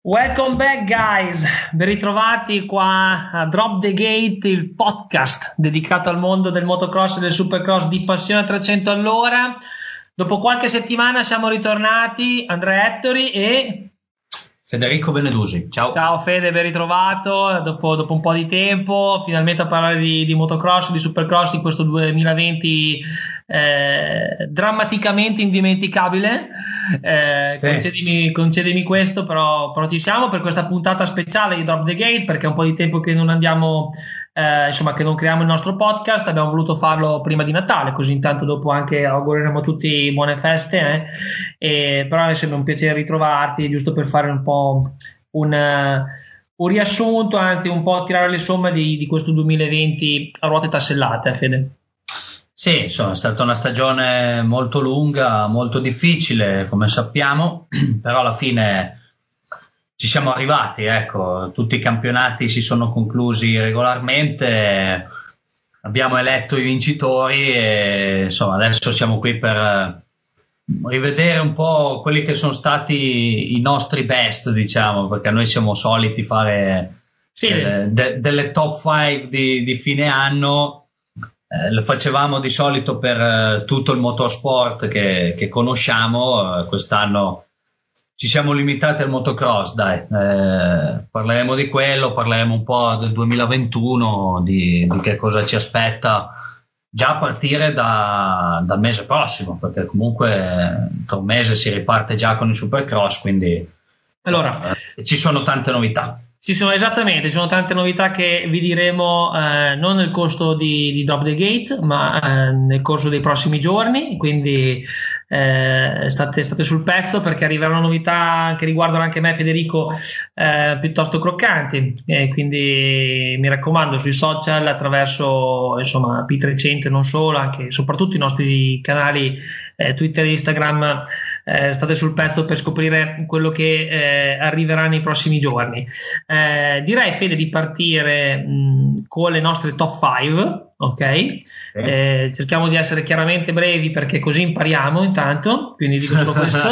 Welcome back guys, ben ritrovati qua a Drop the Gate, il podcast dedicato al mondo del motocross e del supercross di Passione a 300 all'ora. Dopo qualche settimana siamo ritornati, Andrea Ettori e Federico Benedusi. Ciao Fede, ben ritrovato dopo un po' di tempo, finalmente a parlare di motocross, di supercross in questo 2020 drammaticamente indimenticabile. Sì. Concedimi questo, però ci siamo per questa puntata speciale di Drop the Gate, perché è un po' di tempo che non andiamo, che non creiamo il nostro podcast. Abbiamo voluto farlo prima di Natale, così intanto dopo anche augureremo a tutti buone feste, però mi sembra un piacere ritrovarti, giusto per fare un po' un riassunto, anzi un po' tirare le somme di questo 2020 a ruote tassellate, Fede. Sì, insomma, è stata una stagione molto lunga, molto difficile, come sappiamo, però alla fine ci siamo arrivati, ecco, tutti i campionati si sono conclusi regolarmente, abbiamo eletto i vincitori e insomma adesso siamo qui per rivedere un po' quelli che sono stati i nostri best, diciamo, perché noi siamo soliti fare delle top 5 di fine anno. Lo facevamo di solito per tutto il motorsport che conosciamo. Quest'anno ci siamo limitati al motocross, dai. Parleremo di quello, parleremo un po' del 2021, di che cosa ci aspetta già a partire dal mese prossimo, perché comunque tra un mese si riparte già con il supercross, quindi allora ci sono tante novità. Ci sono tante novità che vi diremo non nel corso di Drop the Gate, ma nel corso dei prossimi giorni, quindi state sul pezzo, perché arriveranno novità che riguardano anche me e Federico piuttosto croccanti, quindi mi raccomando, sui social, attraverso insomma P300 e non solo, anche soprattutto i nostri canali Twitter e Instagram. State sul pezzo per scoprire quello che arriverà nei prossimi giorni. Direi, Fede, di partire con le nostre top 5, ok? Cerchiamo di essere chiaramente brevi, perché così impariamo intanto, quindi dico solo questo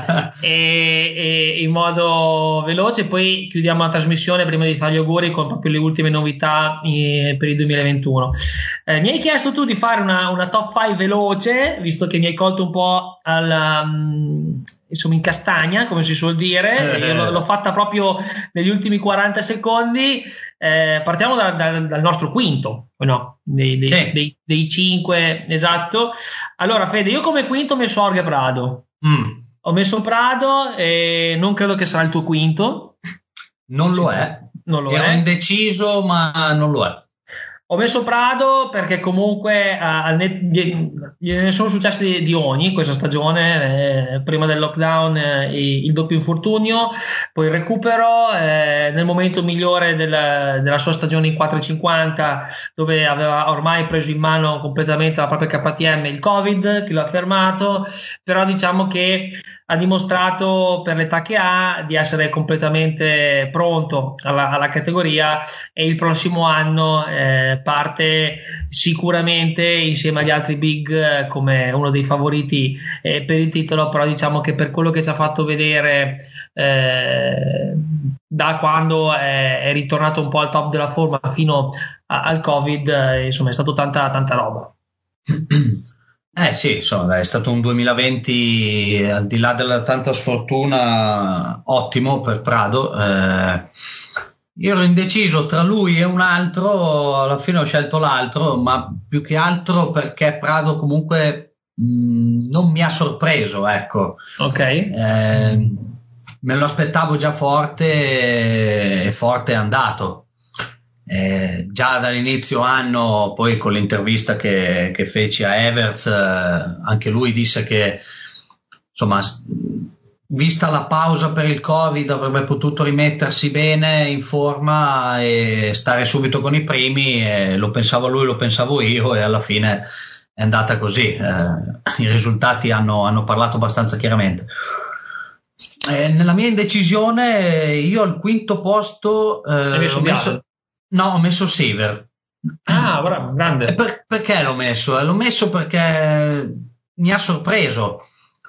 e in modo veloce, poi chiudiamo la trasmissione prima di fare gli auguri con proprio le ultime novità per il 2021. Mi hai chiesto tu di fare una top 5 veloce, visto che mi hai colto un po' insomma in castagna, come si suol dire. Io l'ho fatta proprio negli ultimi 40 secondi. Partiamo dal nostro quinto, no? Dei 5, esatto. Allora, Fede, io come quinto ho messo Jorge Prado. Ho messo Prado e non credo che sarà il tuo quinto. Non lo è. Ero indeciso, ma non lo è. Ho messo Prado perché comunque ne sono successi di ogni questa stagione, prima del lockdown il doppio infortunio, poi il recupero, nel momento migliore della sua stagione in 450, dove aveva ormai preso in mano completamente la propria KTM, il Covid che l'ha fermato, però diciamo che ha dimostrato, per l'età che ha, di essere completamente pronto alla categoria, e il prossimo anno parte sicuramente insieme agli altri big come uno dei favoriti per il titolo. Però diciamo che per quello che ci ha fatto vedere da quando è ritornato un po' al top della forma fino al Covid, insomma è stato tanta roba. Sì, insomma, è stato un 2020 al di là della tanta sfortuna ottimo per Prado. Io ero indeciso tra lui e un altro, alla fine ho scelto l'altro, ma più che altro perché Prado comunque non mi ha sorpreso, ecco. Ok. Me lo aspettavo già forte e forte è andato. Già dall'inizio anno, poi con l'intervista che feci a Everts, anche lui disse che insomma, vista la pausa per il Covid, avrebbe potuto rimettersi bene in forma e stare subito con i primi. Lo pensava lui, lo pensavo io, e alla fine è andata così. I risultati hanno parlato abbastanza chiaramente. Nella mia indecisione, io al quinto posto ho messo Sever. Ah, bravo, grande. Perché l'ho messo? L'ho messo perché mi ha sorpreso.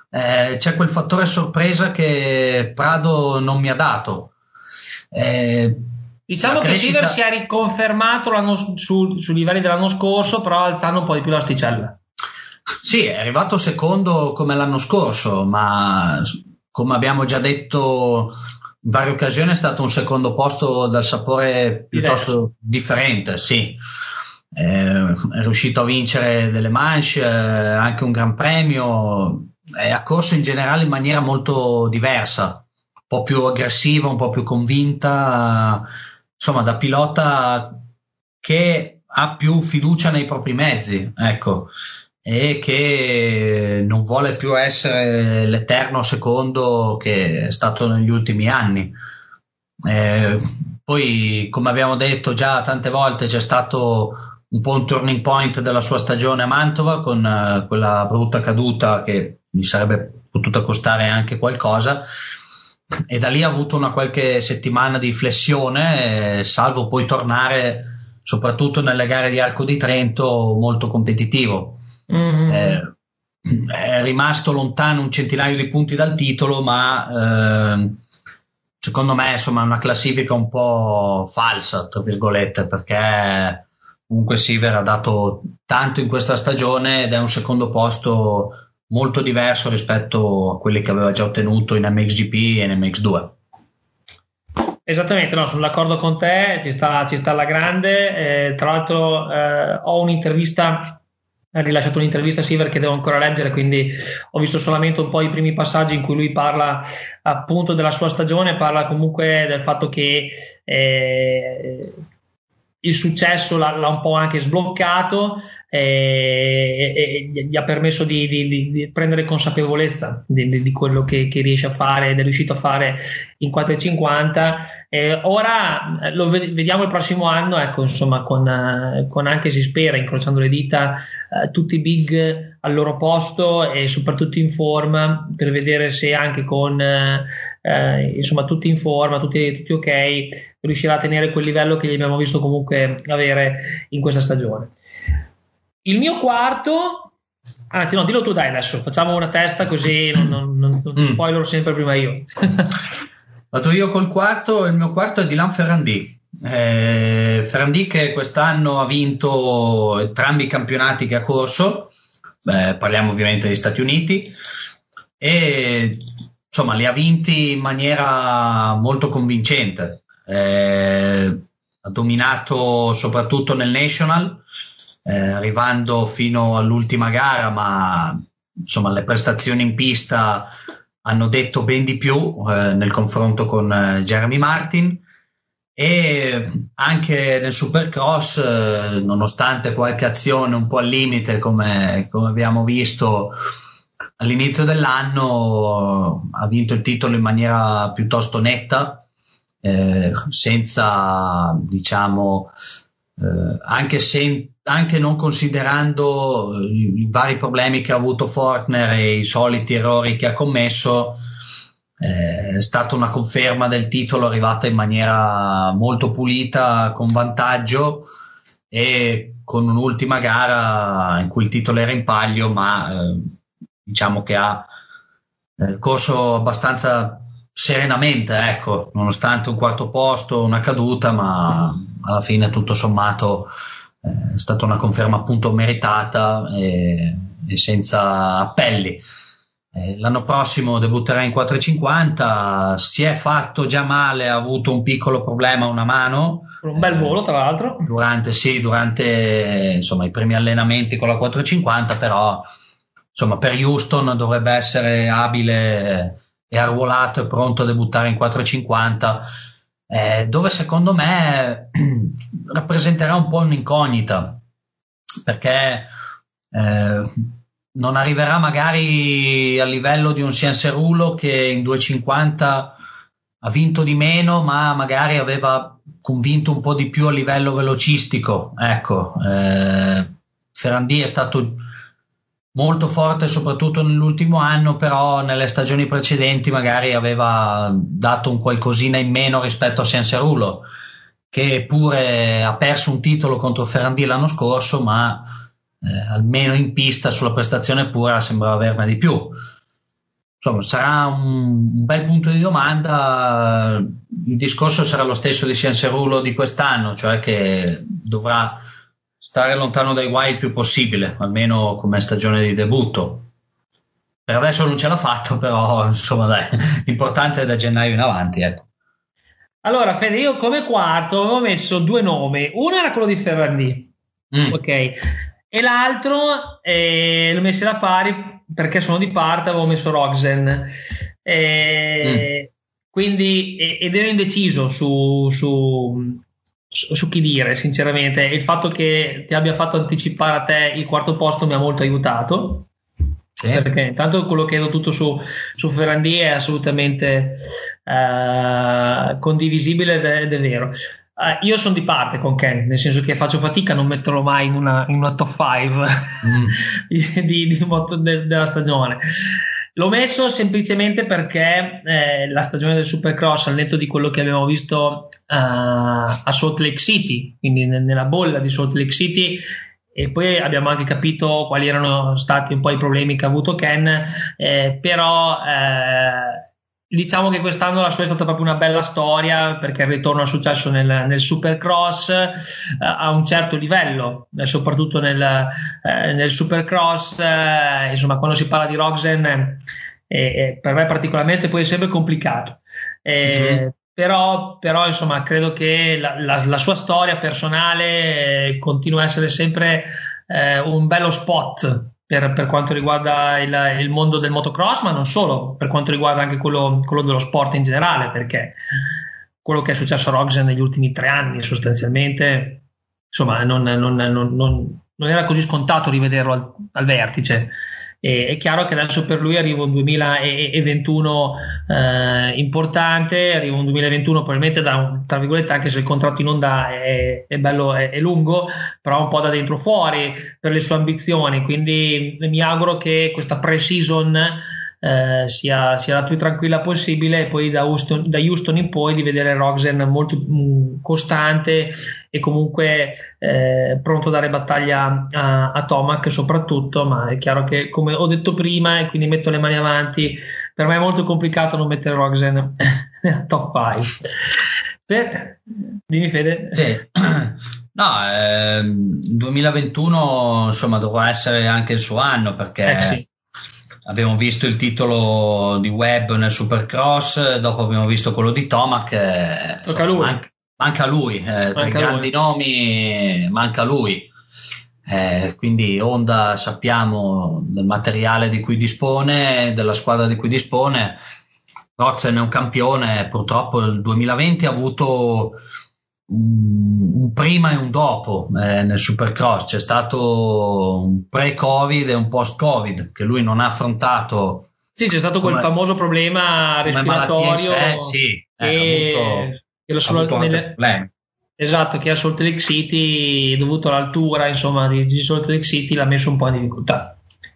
c'è quel fattore sorpresa che Prado non mi ha dato. Diciamo che Siever si è riconfermato sui livelli dell'anno scorso, però alzando un po' di più l'asticella. Sì, è arrivato secondo come l'anno scorso, ma come abbiamo già detto in varie occasioni è stato un secondo posto dal sapore piuttosto differente, sì. È riuscito a vincere delle manche, anche un Gran Premio, ha corso in generale in maniera molto diversa, un po' più aggressiva, un po' più convinta, insomma da pilota che ha più fiducia nei propri mezzi, ecco, e che non vuole più essere l'eterno secondo che è stato negli ultimi anni. Poi, come abbiamo detto già tante volte, c'è stato un po' un turning point della sua stagione a Mantova con quella brutta caduta che mi sarebbe potuta costare anche qualcosa, e da lì ha avuto una qualche settimana di flessione, salvo poi tornare soprattutto nelle gare di Arco di Trento molto competitivo. È rimasto lontano un centinaio di punti dal titolo, ma secondo me insomma è una classifica un po' falsa tra virgolette, perché comunque Siever ha dato tanto in questa stagione ed è un secondo posto molto diverso rispetto a quelli che aveva già ottenuto in MXGP e in MX2. Esattamente, no, sono d'accordo con te, ci sta alla grande. Tra l'altro ho un'intervista, ha rilasciato un'intervista a Siever che devo ancora leggere, quindi ho visto solamente un po' i primi passaggi in cui lui parla appunto della sua stagione, parla comunque del fatto che il successo l'ha un po' anche sbloccato e gli ha permesso di prendere consapevolezza di quello che riesce a fare ed è riuscito a fare in 450. Ora lo vediamo il prossimo anno, ecco, insomma, con anche, si spera, incrociando le dita, tutti i big al loro posto e soprattutto in forma, per vedere se anche con insomma tutti in forma, tutti ok, riuscirà a tenere quel livello che gli abbiamo visto comunque avere in questa stagione. Il mio quarto, anzi no, dillo tu dai, adesso facciamo una testa così non spoilerò sempre prima io. Vado io col quarto. Il mio quarto è Dylan Ferrandis. Ferrandis che quest'anno ha vinto entrambi i campionati che ha corso, parliamo ovviamente degli Stati Uniti, e insomma li ha vinti in maniera molto convincente. Ha dominato soprattutto nel National, arrivando fino all'ultima gara, ma insomma le prestazioni in pista hanno detto ben di più nel confronto con Jeremy Martin, e anche nel Supercross, nonostante qualche azione un po' al limite come abbiamo visto all'inizio dell'anno, ha vinto il titolo in maniera piuttosto netta, senza, diciamo, anche non considerando i vari problemi che ha avuto Fortner e i soliti errori che ha commesso. È stata una conferma del titolo arrivata in maniera molto pulita, con vantaggio e con un'ultima gara in cui il titolo era in palio, ma diciamo che ha corso abbastanza serenamente, ecco, nonostante un quarto posto, una caduta, ma alla fine tutto sommato è stata una conferma appunto meritata e senza appelli. L'anno prossimo debutterà in 450, si è fatto già male, ha avuto un piccolo problema a una mano, un bel volo tra l'altro durante insomma i primi allenamenti con la 450, però insomma per Houston dovrebbe essere abile e arruolato e pronto a debuttare in 450, dove secondo me rappresenterà un po' un'incognita, perché non arriverà magari al livello di un Ciancerulo che in 250 ha vinto di meno, ma magari aveva convinto un po' di più a livello velocistico, ecco. Ferrandis è stato molto forte soprattutto nell'ultimo anno, però nelle stagioni precedenti magari aveva dato un qualcosina in meno rispetto a Ciancerulo, che pure ha perso un titolo contro Ferrandis l'anno scorso, ma almeno in pista sulla prestazione pura sembrava averne di più. insomma, sarà un bel punto di domanda. Il discorso sarà lo stesso di Cianciarulo di quest'anno, cioè che dovrà stare lontano dai guai il più possibile, almeno come stagione di debutto. Per adesso non ce l'ha fatto, però insomma dai, l'importante è da gennaio in avanti, ecco. Allora, Fede, io come quarto avevo messo due nomi. Uno era quello di Ferrandi, ok, e l'altro l'ho messo da pari perché sono di parte, avevo messo Rogsen. Quindi, ed ero indeciso su chi dire, sinceramente. Il fatto che ti abbia fatto anticipare a te il quarto posto mi ha molto aiutato. Sì. Perché intanto quello che vedo tutto su Ferrandi è assolutamente condivisibile ed è vero. Io sono di parte con Ken, nel senso che faccio fatica a non metterlo mai in una top 5 della stagione. L'ho messo semplicemente perché la stagione del Supercross, al netto di quello che abbiamo visto a Salt Lake City, quindi nella bolla di Salt Lake City, e poi abbiamo anche capito quali erano stati un po' i problemi che ha avuto Ken, però diciamo che quest'anno la sua è stata proprio una bella storia, perché il ritorno è successo nel Supercross a un certo livello, soprattutto nel Supercross, insomma, quando si parla di Rogsen per me particolarmente poi è sempre complicato. Però insomma credo che la sua storia personale continua a essere sempre un bello spot per quanto riguarda il mondo del motocross, ma non solo, per quanto riguarda anche quello dello sport in generale, perché quello che è successo a Rogsen negli ultimi 3 anni sostanzialmente, insomma, non era così scontato rivederlo al vertice. È chiaro che adesso per lui arriva un 2021 importante, arriva un 2021 probabilmente tra virgolette, anche se il contratto in onda è bello, è lungo, però un po' da dentro fuori per le sue ambizioni, quindi mi auguro che questa pre-season sia la più tranquilla possibile, e poi da Houston in poi di vedere Rogsen molto costante e comunque pronto a dare battaglia a Tomac soprattutto. Ma è chiaro che, come ho detto prima, e quindi metto le mani avanti, per me è molto complicato non mettere Rogsen nella top 5. Dimmi, Fede. Sì. No, 2021 insomma dovrà essere anche il suo anno, perché Sì. Abbiamo visto il titolo di Webb nel Supercross, dopo abbiamo visto quello di Tomac. Tocca a lui. Manca lui, tra i grandi nomi manca lui. Quindi Honda, sappiamo del materiale di cui dispone, della squadra di cui dispone. Rogsen è un campione, purtroppo il 2020 ha avuto un prima e un dopo nel Supercross. C'è stato un pre-Covid e un post-Covid che lui non ha affrontato. Sì, c'è stato quel famoso problema respiratorio, ha avuto problemi. Esatto, che a Salt Lake City, dovuto all'altura insomma di Salt Lake City, l'ha messo un po' in difficoltà,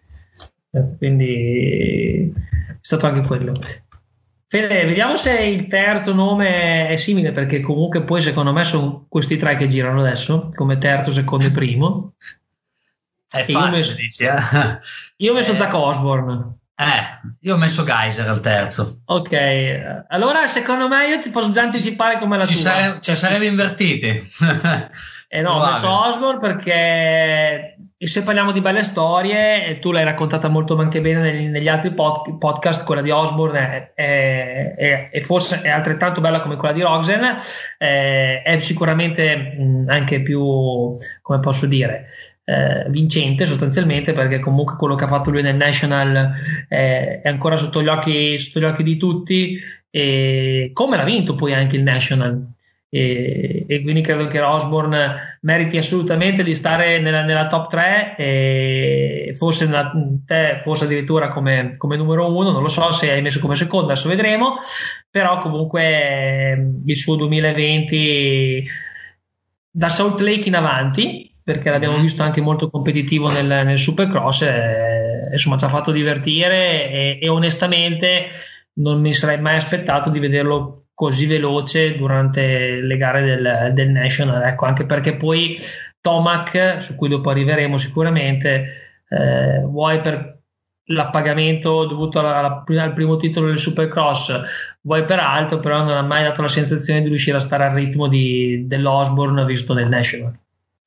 quindi è stato anche quello. Fede, vediamo se il terzo nome è simile, perché comunque poi secondo me sono questi 3 che girano adesso come terzo, secondo e primo. È facile, dici, io ho messo Zach Osborne. Io ho messo Geyser al terzo. Ok, allora secondo me io ti posso già anticipare come la tua. Ci saremmo invertiti. No, ho messo Osborne perché se parliamo di belle storie, e tu l'hai raccontata molto anche bene negli altri podcast, quella di Osborne è forse è altrettanto bella come quella di Rogsen, è sicuramente anche più, come posso dire, vincente sostanzialmente, perché comunque quello che ha fatto lui nel National è ancora sotto gli occhi di tutti, e come l'ha vinto poi anche il National. E quindi credo che Osborne meriti assolutamente di stare nella top 3, e forse addirittura come numero 1, non lo so se hai messo come secondo, adesso vedremo, però comunque il suo 2020 da Salt Lake in avanti, perché l'abbiamo visto anche molto competitivo nel Supercross, insomma ci ha fatto divertire, e onestamente non mi sarei mai aspettato di vederlo così veloce durante le gare del National, ecco, anche perché poi Tomac, su cui dopo arriveremo sicuramente, vuoi per l'appagamento dovuto al primo titolo del Supercross, vuoi per altro, però non ha mai dato la sensazione di riuscire a stare al ritmo dell'Osborne visto nel National.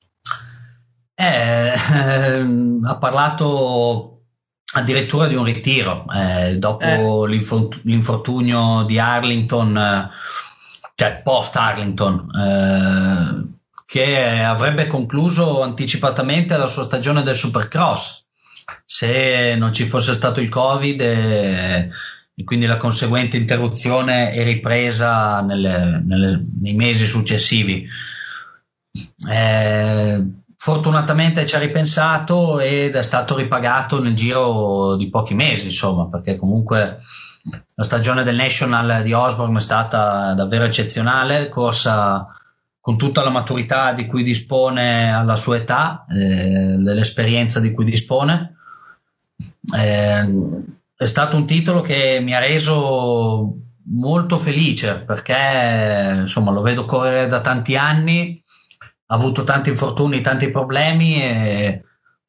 Ha parlato addirittura di un ritiro dopo l'infortunio di Arlington, cioè post Arlington, che avrebbe concluso anticipatamente la sua stagione del Supercross se non ci fosse stato il Covid e quindi la conseguente interruzione e ripresa nei mesi successivi. Fortunatamente ci ha ripensato ed è stato ripagato nel giro di pochi mesi, insomma, perché comunque la stagione del National di Osborne è stata davvero eccezionale, corsa con tutta la maturità di cui dispone alla sua età, dell'esperienza di cui dispone. È stato un titolo che mi ha reso molto felice perché insomma lo vedo correre da tanti anni, ha avuto tanti infortuni, tanti problemi e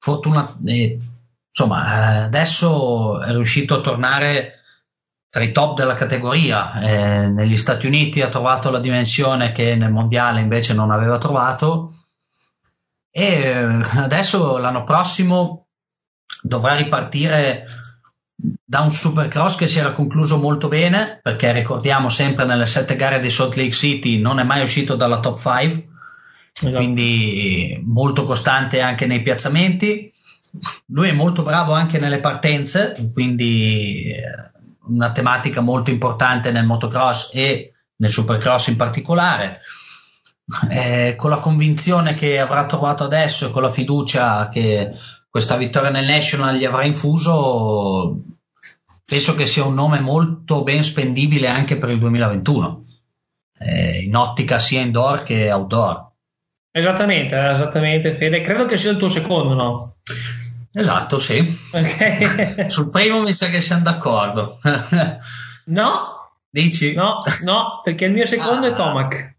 insomma adesso è riuscito a tornare tra i top della categoria. Negli Stati Uniti ha trovato la dimensione che nel mondiale invece non aveva trovato e adesso l'anno prossimo dovrà ripartire da un Supercross che si era concluso molto bene, perché ricordiamo sempre nelle 7 gare di Salt Lake City non è mai uscito dalla top 5, esatto. Quindi molto costante anche nei piazzamenti. Lui è molto bravo anche nelle partenze, quindi una tematica molto importante nel motocross e nel Supercross in particolare. Con la convinzione che avrà trovato adesso e con la fiducia che questa vittoria nel National gli avrà infuso, penso che sia un nome molto ben spendibile anche per il 2021, in ottica sia indoor che outdoor. Esattamente, Fede. Credo che sia il tuo secondo, no? Esatto, sì. Okay. Sul primo mi sa che siamo d'accordo. No. Dici? No, perché il mio secondo è Tomac.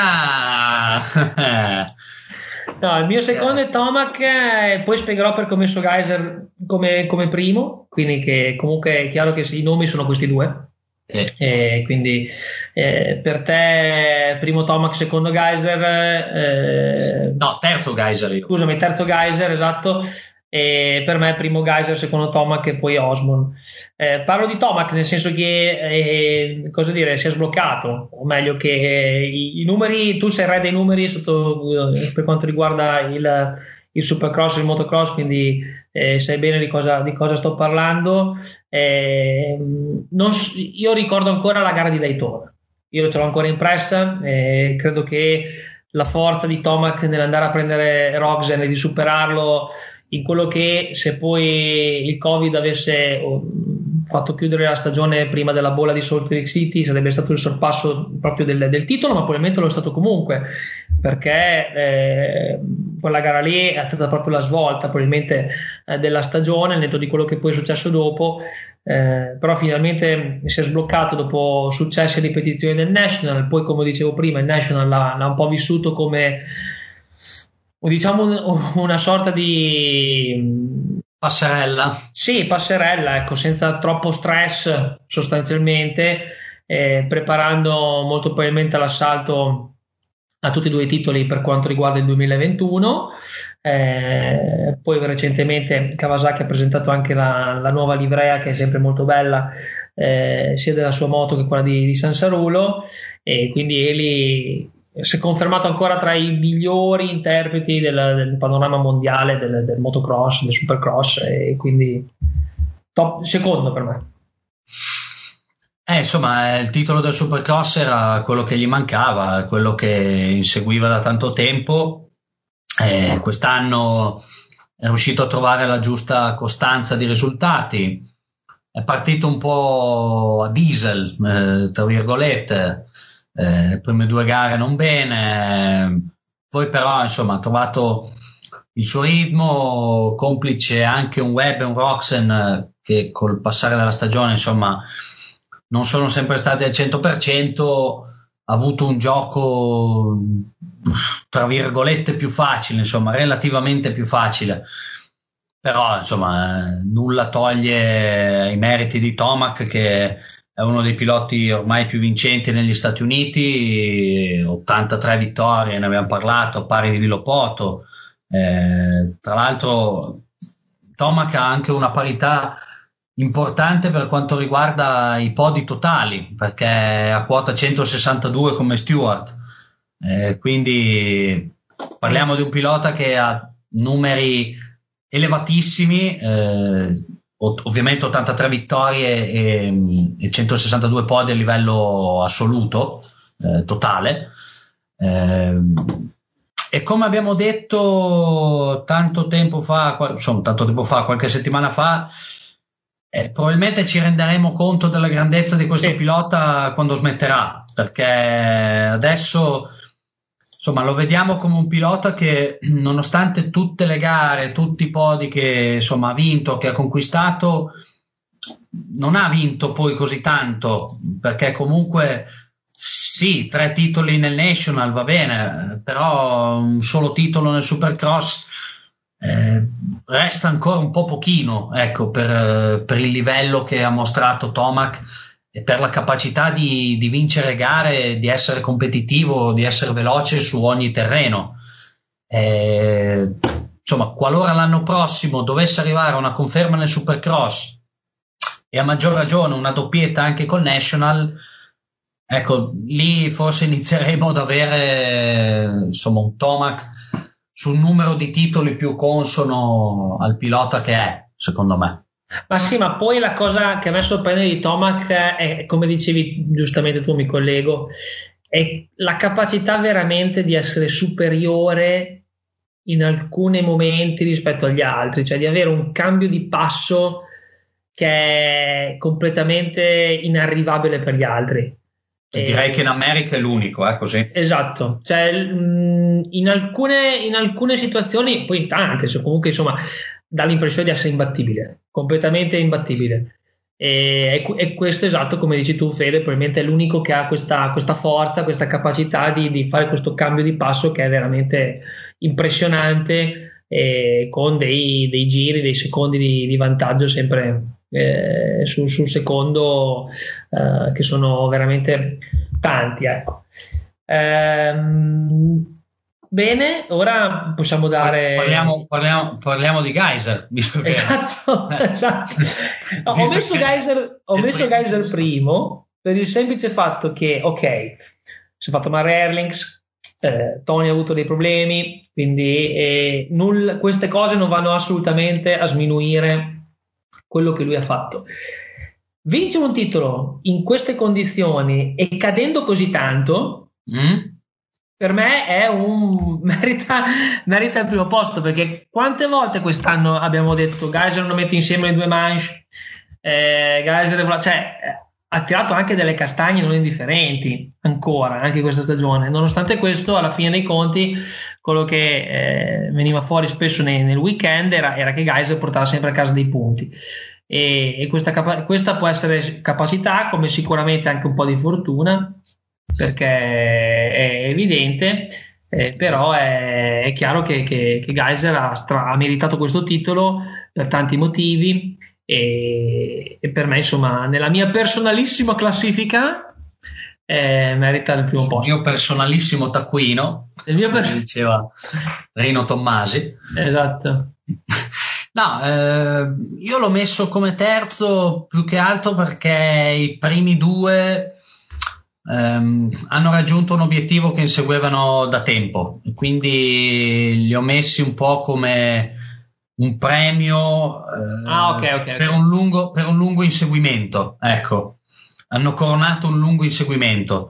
No, il mio secondo è Tomac, e poi spiegherò perché ho messo Geyser come primo, quindi che comunque è chiaro che i nomi sono questi due. Quindi per te primo Tomac, secondo Geyser, no, terzo Geyser. Scusami, terzo Geyser, esatto. E per me primo Geyser, secondo Tomac e poi Osborne. Parlo di Tomac nel senso che cosa dire, si è sbloccato, o meglio che i numeri, tu sei re dei numeri per quanto riguarda il Supercross e il motocross, quindi sai bene di cosa sto parlando. Io ricordo ancora la gara di Daytona, io ce l'ho ancora impressa, credo che la forza di Tomac nell'andare a prendere Rogzen e di superarlo in quello che, se poi il Covid avesse fatto chiudere la stagione prima della bolla di Salt Lake City, sarebbe stato il sorpasso proprio del titolo, ma probabilmente lo è stato comunque, perché quella gara lì è stata proprio la svolta probabilmente della stagione, al netto di quello che poi è successo dopo. Però finalmente si è sbloccato dopo successi e ripetizioni del National. Poi, come dicevo prima, il National l'ha un po' vissuto come, diciamo, una sorta di passerella. Sì, passerella, ecco, senza troppo stress sostanzialmente, preparando molto probabilmente l'assalto a tutti e due i titoli per quanto riguarda il 2021. Poi recentemente Kawasaki ha presentato anche la nuova livrea, che è sempre molto bella, sia della sua moto che quella di Sansarulo, e quindi Eli si è confermato ancora tra i migliori interpreti del panorama mondiale del motocross, del supercross, e quindi top, secondo per me. Insomma, il titolo del Supercross era quello che gli mancava, quello che inseguiva da tanto tempo. Quest'anno è riuscito a trovare la giusta costanza di risultati. È partito un po' a diesel, tra virgolette. Le prime 2 gare non bene, poi però insomma ha trovato il suo ritmo, complice anche un Webb e un Roczen che col passare della stagione insomma non sono sempre stati al 100%, ha avuto un gioco tra virgolette più facile, insomma relativamente più facile, però insomma nulla toglie i meriti di Tomac, che è uno dei piloti ormai più vincenti negli Stati Uniti, 83 vittorie, ne abbiamo parlato, pari di Villopoto. Tra l'altro Tomac ha anche una parità importante per quanto riguarda i podi totali, perché ha quota 162 come Stewart, quindi parliamo di un pilota che ha numeri elevatissimi, ovviamente 83 vittorie e 162 podi a livello assoluto, totale, e come abbiamo detto tanto tempo fa, qualche settimana fa, probabilmente ci renderemo conto della grandezza di questo pilota quando smetterà, perché adesso insomma lo vediamo come un pilota che, nonostante tutte le gare, tutti i podi che insomma ha vinto, che ha conquistato, non ha vinto poi così tanto, perché comunque sì, 3 titoli nel National va bene, però un solo titolo nel Supercross resta ancora un po' pochino, ecco, per il livello che ha mostrato Tomac e per la capacità di vincere gare, di essere competitivo, di essere veloce su ogni terreno. Insomma, qualora l'anno prossimo dovesse arrivare a una conferma nel Supercross e a maggior ragione una doppietta anche col National, ecco, lì forse inizieremo ad avere insomma un Tomac su un numero di titoli più consono al pilota che è, secondo me. Ma sì, ma poi la cosa che a me sorprende di Tomac è, come dicevi giustamente tu, mi collego, è la capacità veramente di essere superiore in alcuni momenti rispetto agli altri, cioè di avere un cambio di passo che è completamente inarrivabile per gli altri. Direi che in America è l'unico, così. Esatto, cioè in alcune situazioni, poi in tante, comunque insomma dà l'impressione di essere imbattibile, completamente imbattibile. E questo, esatto, come dici tu, Fede, probabilmente è l'unico che ha questa forza, questa capacità di fare questo cambio di passo che è veramente impressionante, con dei giri, dei secondi di vantaggio sempre sul secondo, che sono veramente tanti, ecco. Bene, ora possiamo dare. Parliamo di Gajser, visto che. Esatto. No, ho messo Gajser primo per il semplice fatto che, ok, si è fatto male Erlings, Tony ha avuto dei problemi, quindi queste cose non vanno assolutamente a sminuire quello che lui ha fatto. Vincere un titolo in queste condizioni e cadendo così tanto, per me è merita il primo posto, perché quante volte quest'anno abbiamo detto Gajser non mette insieme le due manche, Gajser, cioè, ha tirato anche delle castagne non indifferenti ancora, anche questa stagione. Nonostante questo, alla fine dei conti, quello che veniva fuori spesso nel weekend era che Gajser portava sempre a casa dei punti, e questa può essere capacità, come sicuramente anche un po' di fortuna, perché è evidente, però è chiaro che Gajser ha meritato questo titolo per tanti motivi, e per me, insomma, nella mia personalissima classifica merita il primo posto. Il mio personalissimo taccuino, come diceva Rino Tommasi. Esatto. No, io l'ho messo come terzo più che altro perché i primi due hanno raggiunto un obiettivo che inseguivano da tempo, quindi li ho messi un po' come un premio okay. per un lungo inseguimento, ecco, hanno coronato un lungo inseguimento.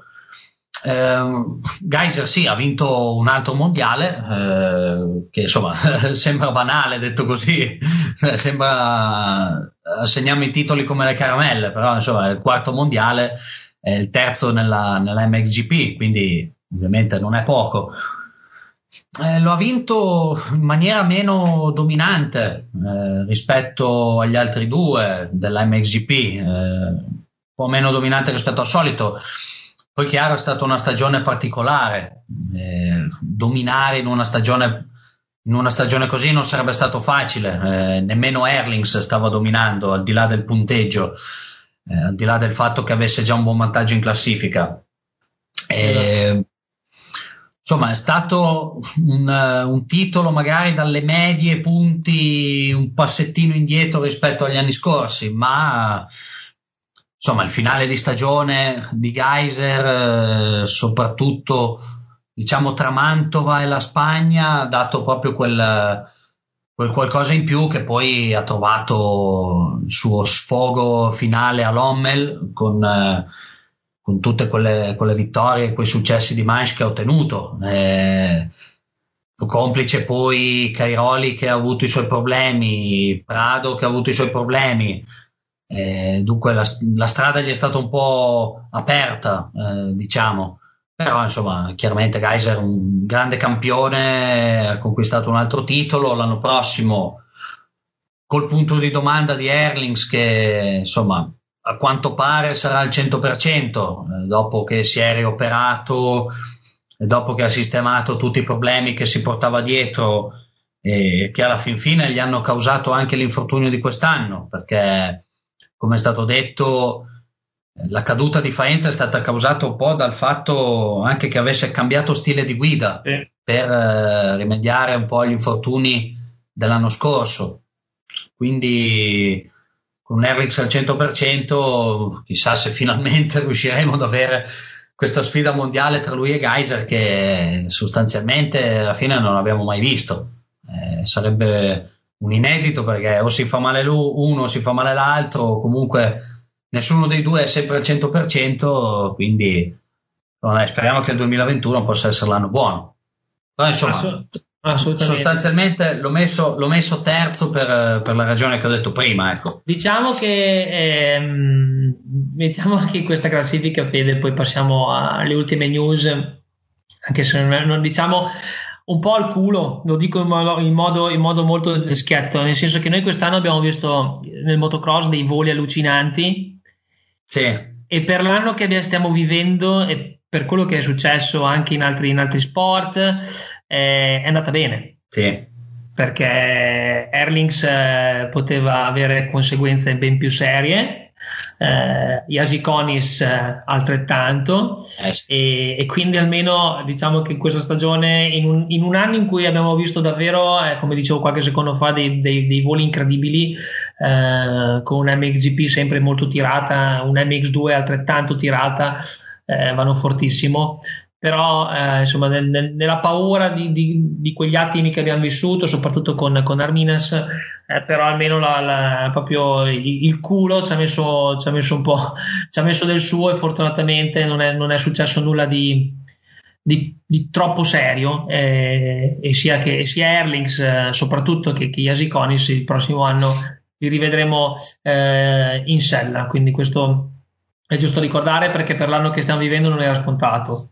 Gajser sì, ha vinto un altro mondiale, che insomma sembra banale detto così, sembra assegniamo i titoli come le caramelle, però insomma è il quarto mondiale, è il terzo nella MXGP, quindi ovviamente non è poco. Lo ha vinto in maniera meno dominante rispetto agli altri due della MXGP, un po' meno dominante rispetto al solito. Poi chiaro, è stata una stagione particolare, dominare in una stagione in una stagione così non sarebbe stato facile, nemmeno Erlings stava dominando, al di là del punteggio, al di là del fatto che avesse già un buon vantaggio in classifica. Insomma, è stato un titolo magari dalle medie punti un passettino indietro rispetto agli anni scorsi, ma insomma il finale di stagione di Gajser, soprattutto diciamo tra Mantova e la Spagna, ha dato proprio quel qualcosa in più che poi ha trovato il suo sfogo finale a Lommel con tutte quelle vittorie e quei successi di manche che ha ottenuto. Complice poi Cairoli che ha avuto i suoi problemi, Prado che ha avuto i suoi problemi, dunque la strada gli è stata un po' aperta, diciamo. Però insomma chiaramente Gajser un grande campione, ha conquistato un altro titolo l'anno prossimo, col punto di domanda di Erlings che insomma a quanto pare sarà al 100%, dopo che si è rioperato e dopo che ha sistemato tutti i problemi che si portava dietro e che alla fin fine gli hanno causato anche l'infortunio di quest'anno, perché come è stato detto la caduta di Faenza è stata causata un po' dal fatto anche che avesse cambiato stile di guida per rimediare un po' agli infortuni dell'anno scorso. Quindi con un Erlings al 100% chissà se finalmente riusciremo ad avere questa sfida mondiale tra lui e Gajser, che sostanzialmente alla fine non abbiamo mai visto. Sarebbe un inedito, perché o si fa male uno o si fa male l'altro, o comunque nessuno dei due è sempre al 100%, quindi speriamo che il 2021 possa essere l'anno buono. Però insomma sostanzialmente l'ho messo terzo per la ragione che ho detto prima, ecco. Diciamo che mettiamo anche in questa classifica, Fede, poi passiamo alle ultime news, anche se non diciamo un po' al culo, lo dico in modo molto schietto, nel senso che noi quest'anno abbiamo visto nel motocross dei voli allucinanti, sì. E per l'anno che stiamo vivendo e per quello che è successo anche in altri sport è andata bene, sì. Perché Erlings poteva avere conseguenze ben più serie, Jasikonis altrettanto, e quindi almeno diciamo che in questa stagione, in un anno in cui abbiamo visto davvero, come dicevo qualche secondo fa, dei voli incredibili, con un MXGP sempre molto tirata, un MX2 altrettanto tirata, vanno fortissimo. Però insomma nella paura di quegli attimi che abbiamo vissuto, soprattutto con Arminas, però almeno proprio il culo ci ha messo un po', ci ha messo del suo, e fortunatamente non è successo nulla di troppo serio, e sia Erlings soprattutto che Jasikonis il prossimo anno li rivedremo in sella, quindi questo è giusto ricordare, perché per l'anno che stiamo vivendo non era scontato.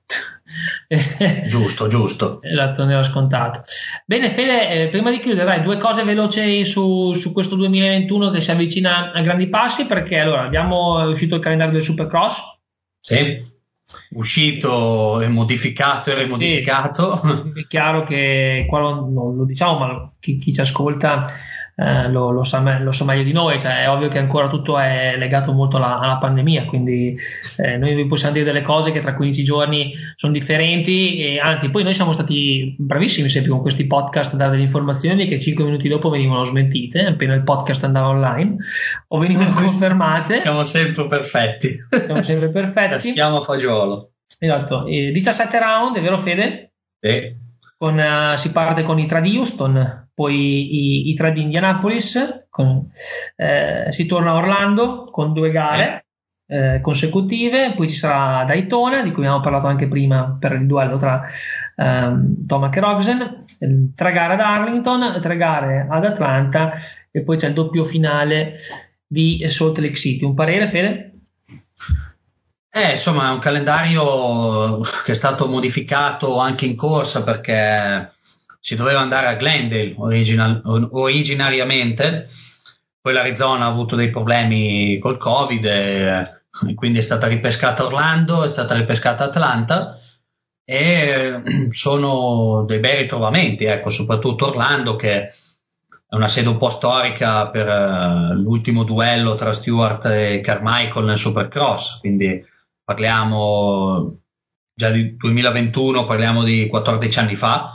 Giusto. Esatto, non era scontato. Bene Fede, prima di chiudere, dai, due cose veloci su questo 2021 che si avvicina a grandi passi, perché allora è uscito il calendario del Supercross. Sì, uscito e modificato e rimodificato. Sì, è chiaro che qua non lo diciamo, ma chi ci ascolta lo sa meglio di noi, cioè è ovvio che ancora tutto è legato molto alla pandemia, quindi noi vi possiamo dire delle cose che tra 15 giorni sono differenti, e anzi poi noi siamo stati bravissimi sempre con questi podcast a dare delle informazioni che 5 minuti dopo venivano smentite appena il podcast andava online o venivano confermate. Siamo sempre perfetti. Caschiamo a fagiolo. Esatto. 17 round, è vero Fede? Sì. Si parte con i 3 di Houston, poi i 3 di Indianapolis, si torna a Orlando con 2 gare consecutive, poi ci sarà Daytona, di cui abbiamo parlato anche prima per il duello tra Tomac e Rogzen, 3 gare ad Arlington, 3 gare ad Atlanta, e poi c'è il doppio finale di Salt Lake City. Un parere, Fede? Insomma, è un calendario che è stato modificato anche in corsa, perché si doveva andare a Glendale originariamente, poi l'Arizona ha avuto dei problemi col Covid e quindi è stata ripescata Orlando, è stata ripescata Atlanta, e sono dei bei ritrovamenti, ecco, soprattutto Orlando, che è una sede un po' storica per l'ultimo duello tra Stewart e Carmichael nel Supercross, quindi parliamo già di 2021, parliamo di 14 anni fa.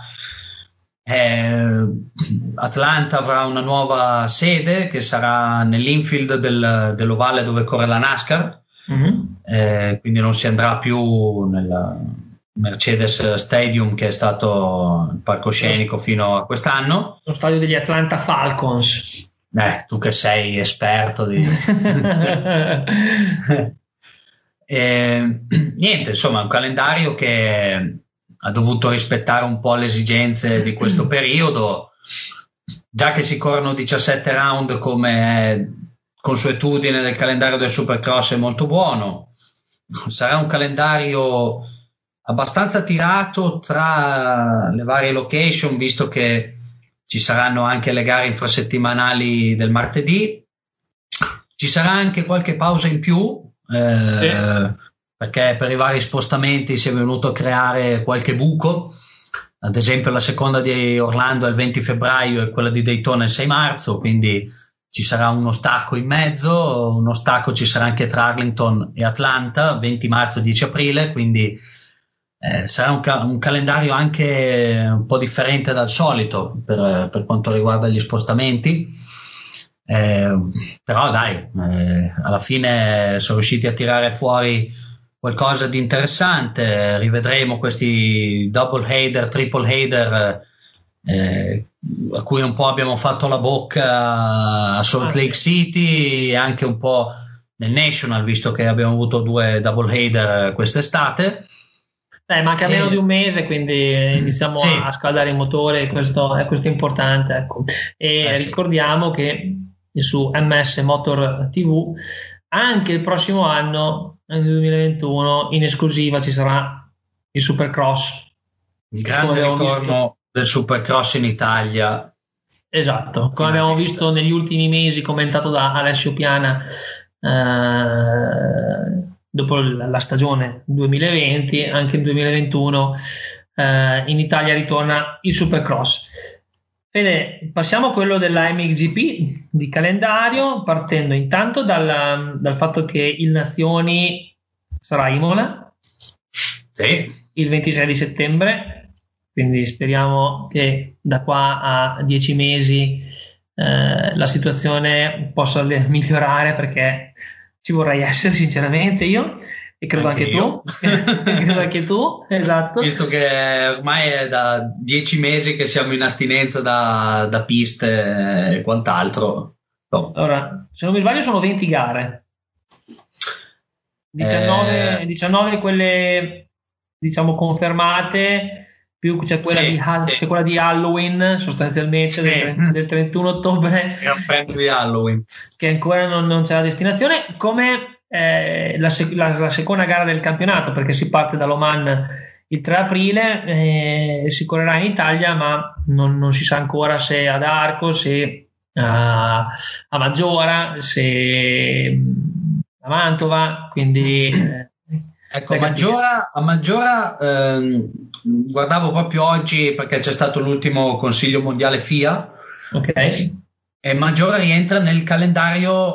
Atlanta avrà una nuova sede che sarà nell'infield dell'ovale dove corre la NASCAR, quindi non si andrà più nel Mercedes Stadium, che è stato il palcoscenico fino a quest'anno. Lo stadio degli Atlanta Falcons. Tu che sei esperto di... Niente, insomma, un calendario che ha dovuto rispettare un po' le esigenze di questo periodo, già che si corrono 17 round come è consuetudine del calendario del Supercross, è molto buono. Sarà un calendario abbastanza tirato tra le varie location, visto che ci saranno anche le gare infrasettimanali del martedì. Ci sarà anche qualche pausa in più, perché per i vari spostamenti si è venuto a creare qualche buco. Ad esempio la seconda di Orlando è il 20 febbraio e quella di Daytona il 6 marzo, quindi ci sarà uno stacco in mezzo. Uno stacco ci sarà anche tra Arlington e Atlanta, 20 marzo e 10 aprile, quindi sarà un calendario anche un po' differente dal solito per quanto riguarda gli spostamenti. Però dai, alla fine sono riusciti a tirare fuori qualcosa di interessante. Rivedremo questi double header, triple header, a cui un po' abbiamo fatto la bocca a Salt Lake City e anche un po' nel National, visto che abbiamo avuto 2 double header quest'estate. Manca meno di un mese, quindi iniziamo a scaldare il motore, questo è importante, ecco. Ricordiamo che su MS Motor TV anche il prossimo anno, nel 2021, in esclusiva ci sarà il Supercross, il grande ritorno del Supercross in Italia. Esatto, come abbiamo visto negli ultimi mesi, commentato da Alessio Piana, dopo la stagione 2020, anche il 2021 in Italia ritorna il Supercross. Fede, passiamo a quello della MXGP di calendario, partendo intanto dal fatto che il Nazioni sarà a Imola il 26 di settembre, quindi speriamo che da qua a 10 mesi la situazione possa migliorare, perché ci vorrei essere sinceramente io, e credo anche tu. Credo anche tu, esatto. Visto che ormai è da 10 mesi che siamo in astinenza da piste e quant'altro. Allora, se non mi sbaglio sono 20 gare, 19 quelle diciamo confermate, più c'è quella, c'è quella di Halloween sostanzialmente, del 31 ottobre, Gran Premio di Halloween, che ancora non c'è la destinazione, come la seconda gara del campionato, perché si parte dall'Oman il 3 aprile, si correrà in Italia, ma non si sa ancora se ad Arco, se a Maggiora, se a Mantova, quindi ecco, a Maggiora guardavo proprio oggi, perché c'è stato l'ultimo Consiglio Mondiale FIA, e Maggiora rientra nel calendario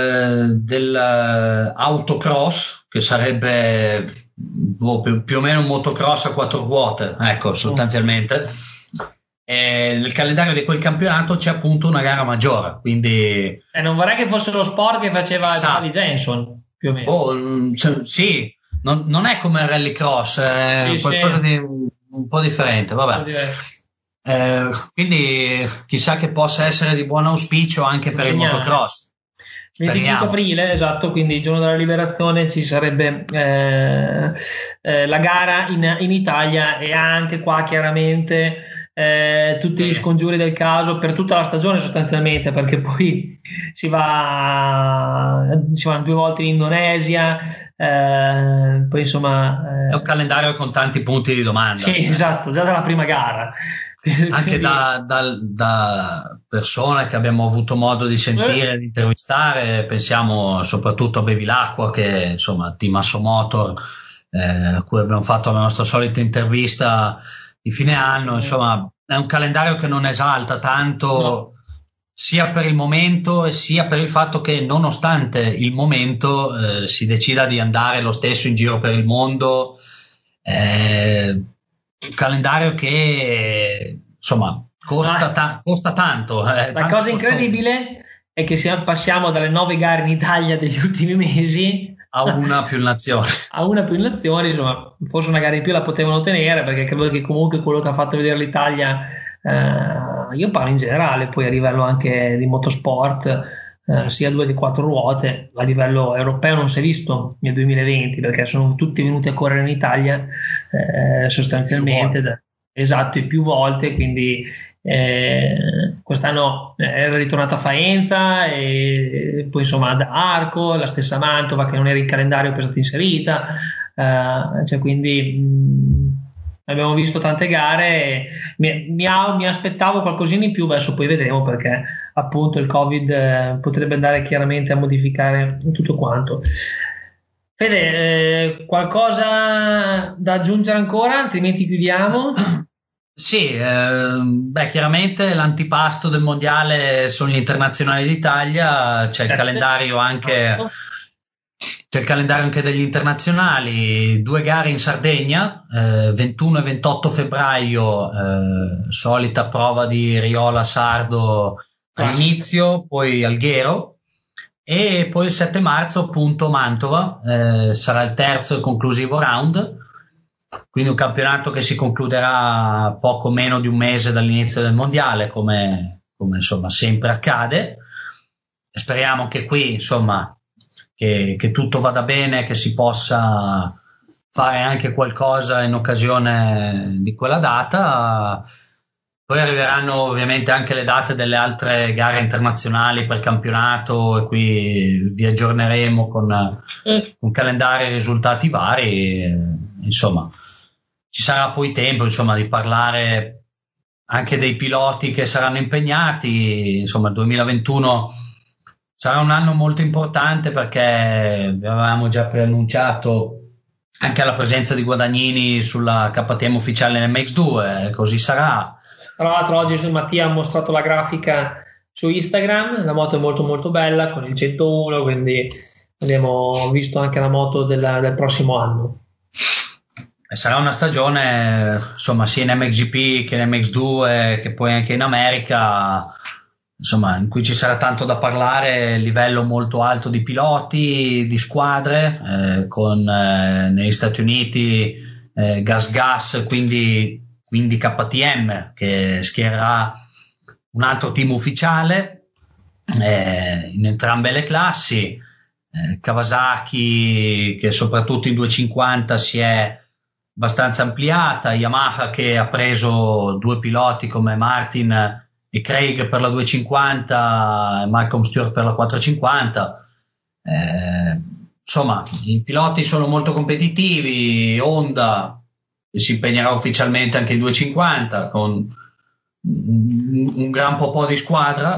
del autocross, che sarebbe più o meno un motocross a 4 ruote, ecco, sostanzialmente. E nel calendario di quel campionato c'è appunto una gara Maggiora, quindi non vorrei che fosse lo sport che faceva Harley Davidson, più o meno. Sì, non è come il rallycross, è qualcosa di un po' differente, vabbè. Quindi chissà che possa essere di buon auspicio anche per il motocross. 25 aprile, esatto, quindi il giorno della liberazione ci sarebbe la gara in Italia, e anche qua chiaramente tutti gli scongiuri del caso per tutta la stagione sostanzialmente, perché poi si vanno 2 volte in Indonesia, poi insomma è un calendario con tanti punti di domanda. Sì, esatto, già dalla prima gara. Anche da persone che abbiamo avuto modo di sentire, di intervistare, pensiamo soprattutto a Bevilacqua, che insomma Team Asso Motor a cui abbiamo fatto la nostra solita intervista di fine anno. Insomma, è un calendario che non esalta tanto, sia per il momento e sia per il fatto che nonostante il momento si decida di andare lo stesso in giro per il mondo. Un calendario che insomma costa tanto. La cosa incredibile è che passiamo dalle 9 gare in Italia degli ultimi mesi a una più nazione. A una più nazioni, insomma, forse una gara in più la potevano ottenere, perché credo che comunque quello che ha fatto vedere l'Italia, io parlo in generale, poi a livello anche di motorsport, sia 2 che 4 ruote, a livello europeo non si è visto nel 2020, perché sono tutti venuti a correre in Italia sostanzialmente, esatto, più volte, quindi quest'anno era ritornata Faenza e poi insomma ad Arco, la stessa Mantova che non era in calendario, poi è stata inserita, cioè quindi abbiamo visto tante gare. Mi aspettavo qualcosina in più, adesso poi vedremo, perché appunto il Covid potrebbe andare chiaramente a modificare tutto quanto. Fede, qualcosa da aggiungere ancora, altrimenti chiudiamo? Sì, chiaramente l'antipasto del mondiale sono gli internazionali d'Italia, c'è il calendario anche. C'è il calendario anche degli internazionali, 2 gare in Sardegna, 21 e 28 febbraio, solita prova di Riola Sardo all'inizio, poi Alghero, e poi il 7 marzo appunto Mantova, sarà il terzo e conclusivo round, quindi un campionato che si concluderà poco meno di un mese dall'inizio del mondiale, come insomma sempre accade. Speriamo che qui insomma che tutto vada bene, che si possa fare anche qualcosa in occasione di quella data. Poi arriveranno ovviamente anche le date delle altre gare internazionali per campionato, e qui vi aggiorneremo con un calendario e risultati vari. Insomma, ci sarà poi tempo insomma di parlare anche dei piloti che saranno impegnati. Insomma, il 2021 sarà un anno molto importante, perché avevamo già preannunciato anche la presenza di Guadagnini sulla KTM ufficiale MX2, così sarà. Tra l'altro oggi Mattia ha mostrato la grafica su Instagram, la moto è molto molto bella con il 101, quindi abbiamo visto anche la moto del prossimo anno. E sarà una stagione insomma sia in MXGP che in MX2 che poi anche in America, insomma, in cui ci sarà tanto da parlare, livello molto alto di piloti, di squadre, con negli Stati Uniti Gas, quindi KTM che schiererà un altro team ufficiale in entrambe le classi, Kawasaki che soprattutto in 250 si è abbastanza ampliata, Yamaha che ha preso 2 piloti come Martin e Craig per la 250 e Malcolm Stewart per la 450. Insomma, i piloti sono molto competitivi. Honda che si impegnerà ufficialmente anche in 250 con un gran po' di squadra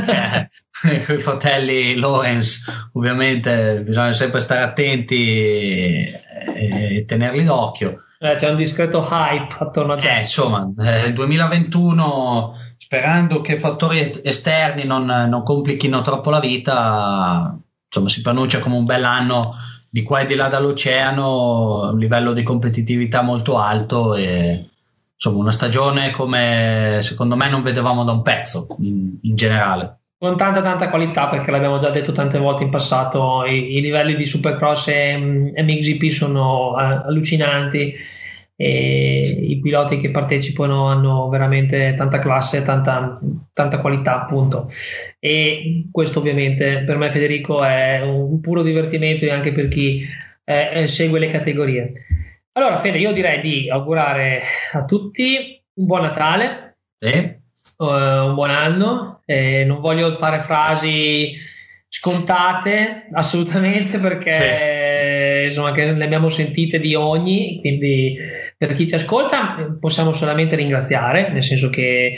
con i fratelli Lawrence. Ovviamente bisogna sempre stare attenti e tenerli d'occhio. C'è un discreto hype attorno a te. Insomma, il 2021, sperando che fattori esterni non complichino troppo la vita, insomma, si pronuncia come un bell'anno di qua e di là dall'oceano, un livello di competitività molto alto e insomma una stagione come secondo me non vedevamo da un pezzo in generale. Con tanta qualità, perché l'abbiamo già detto tante volte in passato, i livelli di Supercross e MXGP sono allucinanti, e i piloti che partecipano hanno veramente tanta classe e tanta qualità, appunto. E questo ovviamente per me, Federico, è un puro divertimento, e anche per chi segue le categorie. Allora Fede, io direi di augurare a tutti un buon Natale, un buon anno. Non voglio fare frasi scontate assolutamente, perché insomma che ne abbiamo sentite di ogni, quindi per chi ci ascolta possiamo solamente ringraziare, nel senso che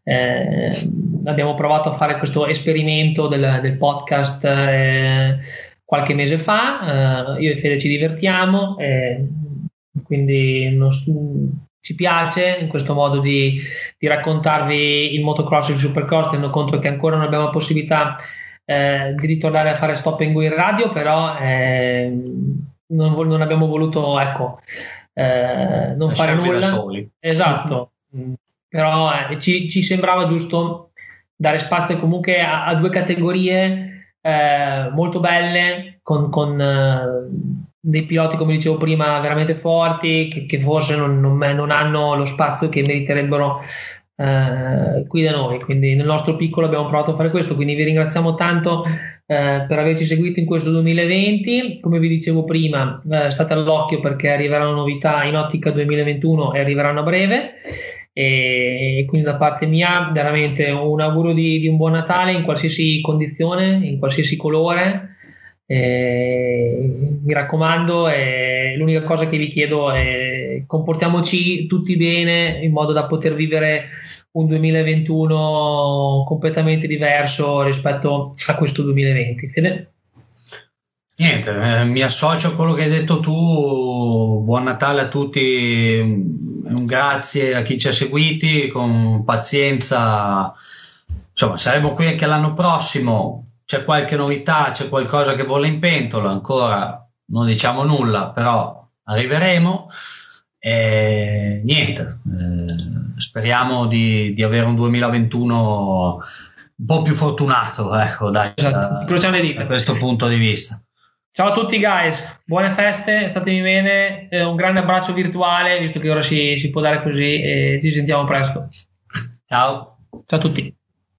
abbiamo provato a fare questo esperimento del podcast qualche mese fa. Io e Fede ci divertiamo, quindi ci piace in questo modo di raccontarvi il motocross e il supercross, tenendo conto che ancora non abbiamo la possibilità di ritornare a fare stop and go in radio, però non abbiamo voluto, ecco, non fare nulla. Da soli. Esatto. Però ci sembrava giusto dare spazio comunque a due categorie molto belle, con dei piloti, come dicevo prima, veramente forti, che forse non hanno lo spazio che meriterebbero qui da noi. Quindi nel nostro piccolo abbiamo provato a fare questo, quindi vi ringraziamo tanto per averci seguito in questo 2020. Come vi dicevo prima, state all'occhio perché arriveranno novità in ottica 2021 e arriveranno a breve. E quindi da parte mia veramente un augurio di un buon Natale in qualsiasi condizione, in qualsiasi colore. Mi raccomando, l'unica cosa che vi chiedo è comportiamoci tutti bene in modo da poter vivere un 2021 completamente diverso rispetto a questo 2020. Fede? Niente, mi associo a quello che hai detto tu. Buon Natale a tutti, un grazie a chi ci ha seguiti, con pazienza, insomma saremo qui anche l'anno prossimo. C'è qualche novità, c'è qualcosa che bolle in pentola, ancora non diciamo nulla, però arriveremo. E niente, speriamo di avere un 2021 un po' più fortunato, ecco, dai, esatto. Da questo punto di vista. Ciao a tutti guys, buone feste, statemi bene, un grande abbraccio virtuale visto che ora si può dare così, e ci sentiamo presto. Ciao. Ciao a tutti.